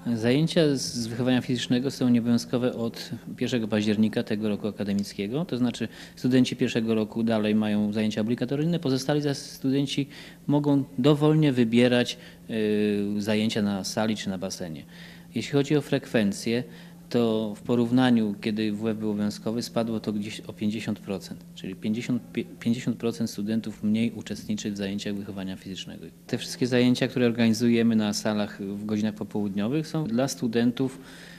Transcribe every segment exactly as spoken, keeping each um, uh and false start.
Zajęcia z wychowania fizycznego są nieobowiązkowe od pierwszego października tego roku akademickiego, to znaczy studenci pierwszego roku dalej mają zajęcia obligatoryjne, pozostali zaś studenci mogą dowolnie wybierać y, zajęcia na sali czy na basenie. Jeśli chodzi o frekwencję, to w porównaniu, kiedy W F był obowiązkowy, spadło to gdzieś o pięćdziesiąt procent, czyli pięćdziesiąt procent studentów mniej uczestniczy w zajęciach wychowania fizycznego. Te wszystkie zajęcia, które organizujemy na salach w godzinach popołudniowych, są dla studentów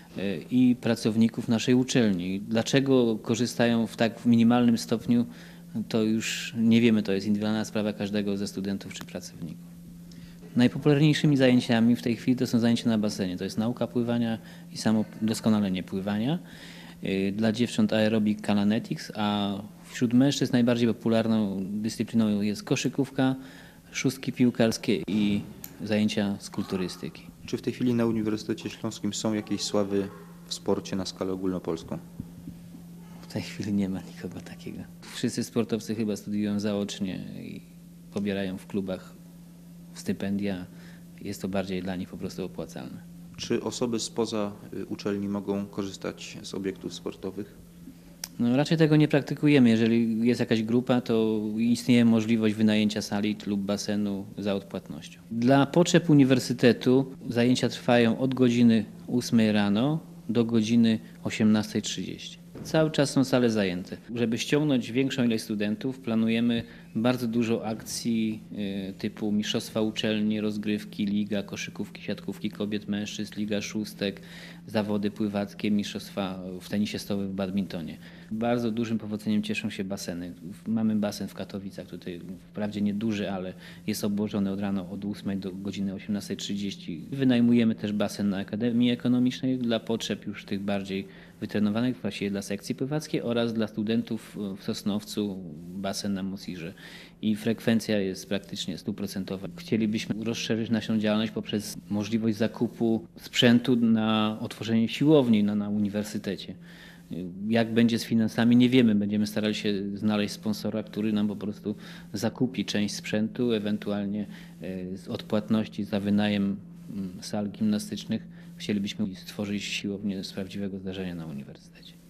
i pracowników naszej uczelni. Dlaczego korzystają w tak minimalnym stopniu, to już nie wiemy, to jest indywidualna sprawa każdego ze studentów czy pracowników. Najpopularniejszymi zajęciami w tej chwili to są zajęcia na basenie. To jest nauka pływania i samo doskonalenie pływania. Dla dziewcząt aerobik Kalanetics, a wśród mężczyzn najbardziej popularną dyscypliną jest koszykówka, szóstki piłkarskie i zajęcia z kulturystyki. Czy w tej chwili na Uniwersytecie Śląskim są jakieś sławy w sporcie na skalę ogólnopolską? W tej chwili nie ma nikogo takiego. Wszyscy sportowcy chyba studiują zaocznie i pobierają w klubach stypendia, jest to bardziej dla nich po prostu opłacalne. Czy osoby spoza uczelni mogą korzystać z obiektów sportowych? No, raczej tego nie praktykujemy. Jeżeli jest jakaś grupa, to istnieje możliwość wynajęcia sali lub basenu za odpłatnością. Dla potrzeb uniwersytetu zajęcia trwają od godziny ósmej rano do godziny osiemnastej trzydzieści. Cały czas są sale zajęte. Żeby ściągnąć większą ilość studentów, planujemy bardzo dużo akcji typu mistrzostwa uczelni, rozgrywki, liga, koszykówki, siatkówki kobiet, mężczyzn, liga szóstek, zawody pływackie, mistrzostwa w tenisie stołowym, w badmintonie. Bardzo dużym powodzeniem cieszą się baseny. Mamy basen w Katowicach, tutaj wprawdzie nieduży, ale jest obłożony od rana od ósmej do godziny osiemnastej trzydzieści. Wynajmujemy też basen na Akademii Ekonomicznej dla potrzeb już tych bardziej wytrenowanych, właściwie dla sekcji pływackiej, oraz dla studentów w Sosnowcu basen na Mosirze. I frekwencja jest praktycznie stuprocentowa. Chcielibyśmy rozszerzyć naszą działalność poprzez możliwość zakupu sprzętu na otworzenie siłowni na, na uniwersytecie. Jak będzie z finansami, nie wiemy. Będziemy starali się znaleźć sponsora, który nam po prostu zakupi część sprzętu, ewentualnie z odpłatności za wynajem sal gimnastycznych. Chcielibyśmy stworzyć siłownię z prawdziwego zdarzenia na uniwersytecie.